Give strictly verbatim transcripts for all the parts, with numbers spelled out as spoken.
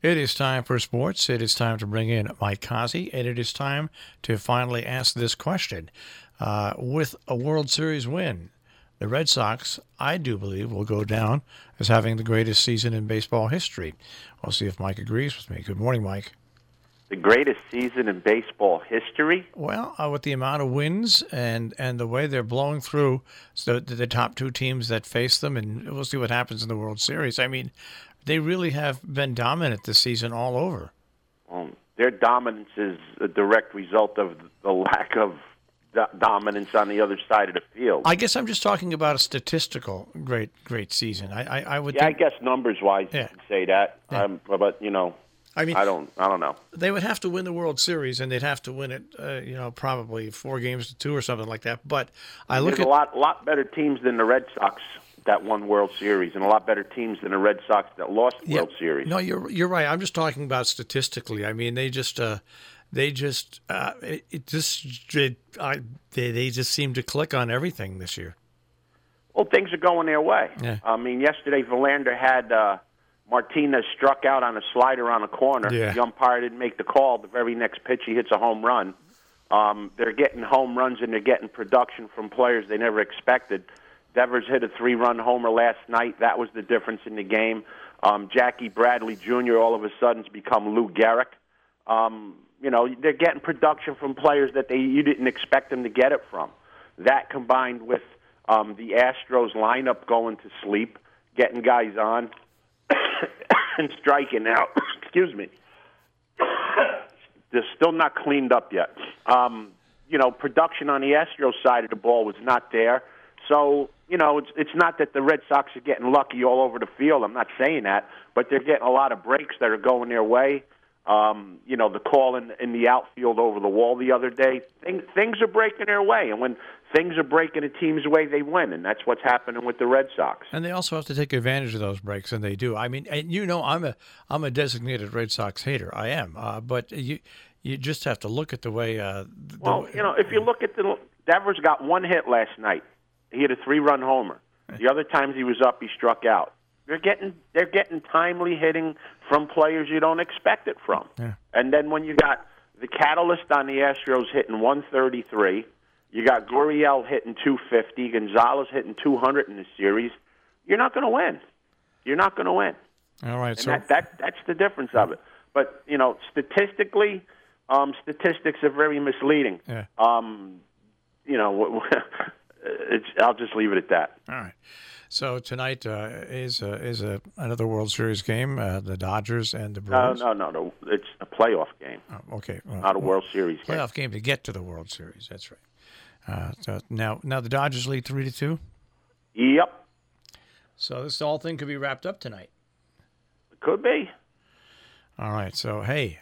It is time for sports. It is time to bring in Mike Kazi, and it is time to finally ask this question. Uh, with a World Series win, the Red Sox, I do believe, will go down as having the greatest season in baseball history. We'll see if Mike agrees with me. Good morning, Mike. The greatest season in baseball history? Well, uh, with the amount of wins and, and the way they're blowing through so the, the top two teams that face them, and we'll see what happens in the World Series. I mean, they really have been dominant this season all over. Um, their dominance is a direct result of the lack of do- dominance on the other side of the field. I guess I'm just talking about a statistical great, great season. I, I, I would. Yeah, think, I guess numbers-wise yeah. you can say that. Yeah. Um, but you know, I mean, I don't, I don't know. They would have to win the World Series, and they'd have to win it, uh, you know, probably four games to two or something like that. But I look There's at a lot, lot better teams than the Red Sox that won World Series, and a lot better teams than the Red Sox that lost yeah, World Series. No, you're you're right. I'm just talking about statistically. I mean, they just uh, they just uh, it, it just it, I, they they just seem to click on everything this year. Well, things are going their way. Yeah. I mean, yesterday Verlander had uh, Martinez struck out on a slider on a corner. Yeah. The umpire didn't make the call. The very next pitch, he hits a home run. Um, they're getting home runs and they're getting production from players they never expected. Devers hit a three-run homer last night. That was the difference in the game. Um, Jackie Bradley Junior all of a sudden has become Lou Gehrig. Um, you know, they're getting production from players that they you didn't expect them to get it from. That combined with um, the Astros lineup going to sleep, getting guys on, and striking out. Excuse me. They're still not cleaned up yet. Um, you know, production on the Astros side of the ball was not there. So, you know, it's it's not that the Red Sox are getting lucky all over the field. I'm not saying that, but they're getting a lot of breaks that are going their way. Um, you know, the call in, in the outfield over the wall the other day, things, things are breaking their way. And when things are breaking a team's way, they win. And that's what's happening with the Red Sox. And they also have to take advantage of those breaks, and they do. I mean, and you know, I'm a I'm a designated Red Sox hater. I am. Uh, but you you just have to look at the way. Uh, the, well, you know, if you look at the Devers got one hit last night. He had a three-run homer. The other times he was up, he struck out. They're getting they're getting timely hitting from players you don't expect it from. Yeah. And then when you got the catalyst on the Astros hitting one thirty-three, you got Gurriel hitting two fifty, Gonzalez hitting two hundred in the series, you're not going to win. You're not going to win. All right. And So that, that that's the difference of it. But, you know, statistically, um, statistics are very misleading. Yeah. Um, you know, It's, I'll just leave it at that. All right. So tonight uh, is uh, is a another World Series game. Uh, the Dodgers and the No, Brewers. no, no, no. It's a playoff game, Oh, okay. Well, not a well, World Series game. playoff game to get to the World Series. That's right. Uh, so now, now the Dodgers lead three to two. Yep, So this whole thing could be wrapped up tonight. could be. All right. So hey,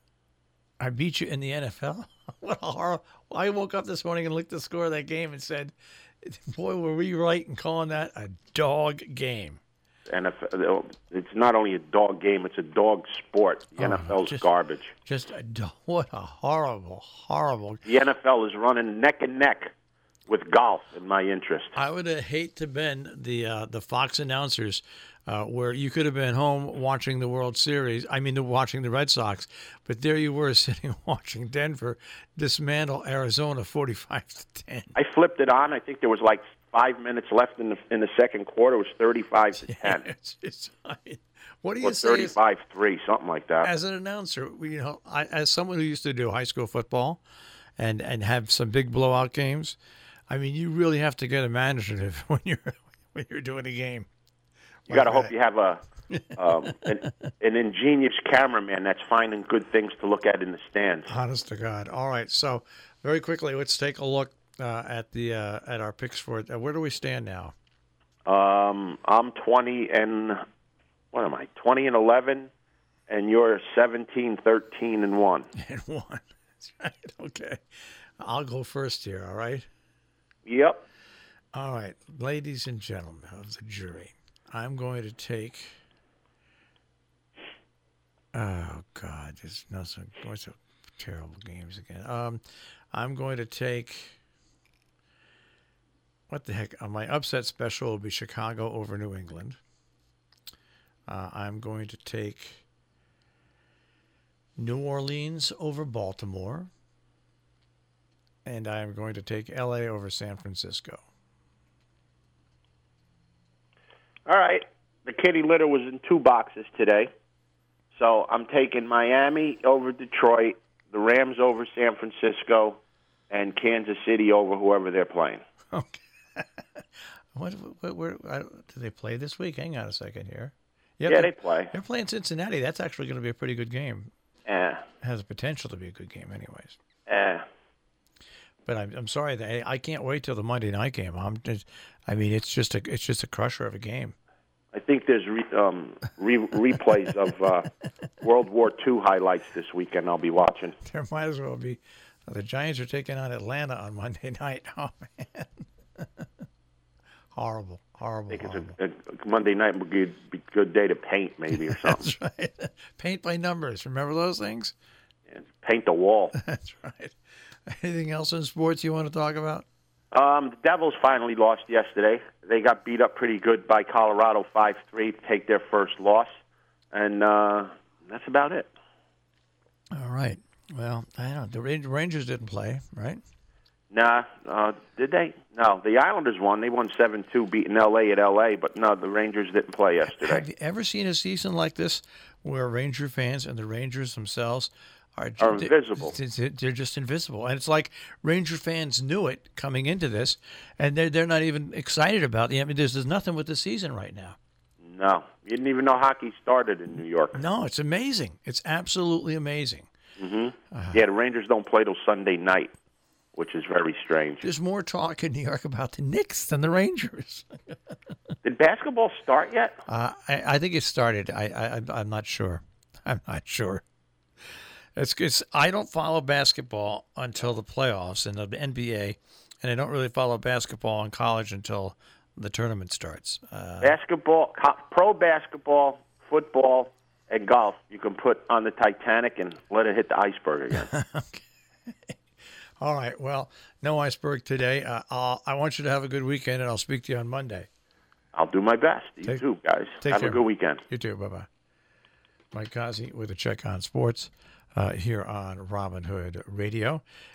I beat you in the N F L. What a horror! I woke up this morning and looked at the score of that game and said, "Boy, were we right in calling that a dog game." N F L. It's not only a dog game; it's a dog sport. The Oh, N F L's just- garbage. Just a do- what a horrible, horrible. The N F L is running neck and neck with golf in my interest. I would have hate to been the uh, the Fox announcers, uh, where you could have been home watching the World Series. I mean, the, watching the Red Sox, but there you were sitting watching Denver dismantle Arizona forty-five to ten. I flipped it on. I think there was like five minutes left in the in the second quarter. It was thirty-five to ten. It's just, I mean, what do you Or say? as- thirty-five three, something like that. As an announcer, you know, I, as someone who used to do high school football, and and have some big blowout games, I mean, you really have to get imaginative when you're when you're doing a game. You got to hope you have a um, an, an ingenious cameraman that's finding good things to look at in the stands. Honest to God. All right, so very quickly, let's take a look uh, at the uh, at our picks for it. Uh, where do we stand now? Um, I'm twenty and what am I? twenty and eleven, and you're seventeen, thirteen, and one. And one. That's right. Okay, I'll go first here. All right. Yep. All right, ladies and gentlemen of the jury, I'm going to take. Oh God, there's no so what's a terrible games again. Um, I'm going to take. What the heck? Uh, my upset special will be Chicago over New England. Uh, I'm going to take New Orleans over Baltimore. And I'm going to take L A over San Francisco. All right. The kitty litter was in two boxes today. So I'm taking Miami over Detroit, the Rams over San Francisco, and Kansas City over whoever they're playing. Okay. what, what, where, I, do they play this week? Hang on a second here. Yep, yeah, they play. They're playing Cincinnati. That's actually going to be a pretty good game. Yeah. It has the potential to be a good game anyways. Yeah. But I'm I'm sorry that I can't wait till the Monday night game. I'm just, I mean, it's just a it's just a crusher of a game. I think there's re, um, re, replays of uh, World War Two highlights this weekend. I'll be watching. There might as well be. The Giants are taking on Atlanta on Monday night. Oh man, horrible, horrible. I think horrible. it's a, a Monday night would be a good day to paint, maybe or something. That's right. Paint by numbers. Remember those things? Yeah, paint the wall. That's right. Anything else in sports you want to talk about? Um, the Devils finally lost yesterday. They got beat up pretty good by Colorado five three to take their first loss. And uh, that's about it. All right. Well, I don't know. The Rangers didn't play, right? Nah. Uh, did they? No. The Islanders won. They won seven two, beating L A at L A. But no, the Rangers didn't play yesterday. Have you ever seen a season like this where Ranger fans and the Rangers themselves are, are invisible? They're just invisible. And it's like Ranger fans knew it coming into this, and they're, they're not even excited about it. I mean, there's, there's nothing with the season right now. No. You didn't even know hockey started in New York. No, it's amazing. It's absolutely amazing. Mm-hmm. Uh-huh. Yeah, the Rangers don't play till Sunday night, which is very strange. There's more talk in New York about the Knicks than the Rangers. Did basketball start yet? Uh, I, I think it started. I, I, I'm not sure. I'm not sure. It's, it's I don't follow basketball until the playoffs in the N B A, and I don't really follow basketball in college until the tournament starts. Uh, basketball, co- pro basketball, football, and golf you can put on the Titanic and let it hit the iceberg again. Okay. All right. Well, no iceberg today. Uh, I'll, I want you to have a good weekend, and I'll speak to you on Monday. I'll do my best. You take, too, guys. Have care. a good weekend. You too. Bye-bye. Mike Kazi with a check on sports uh, here on Robin Hood Radio.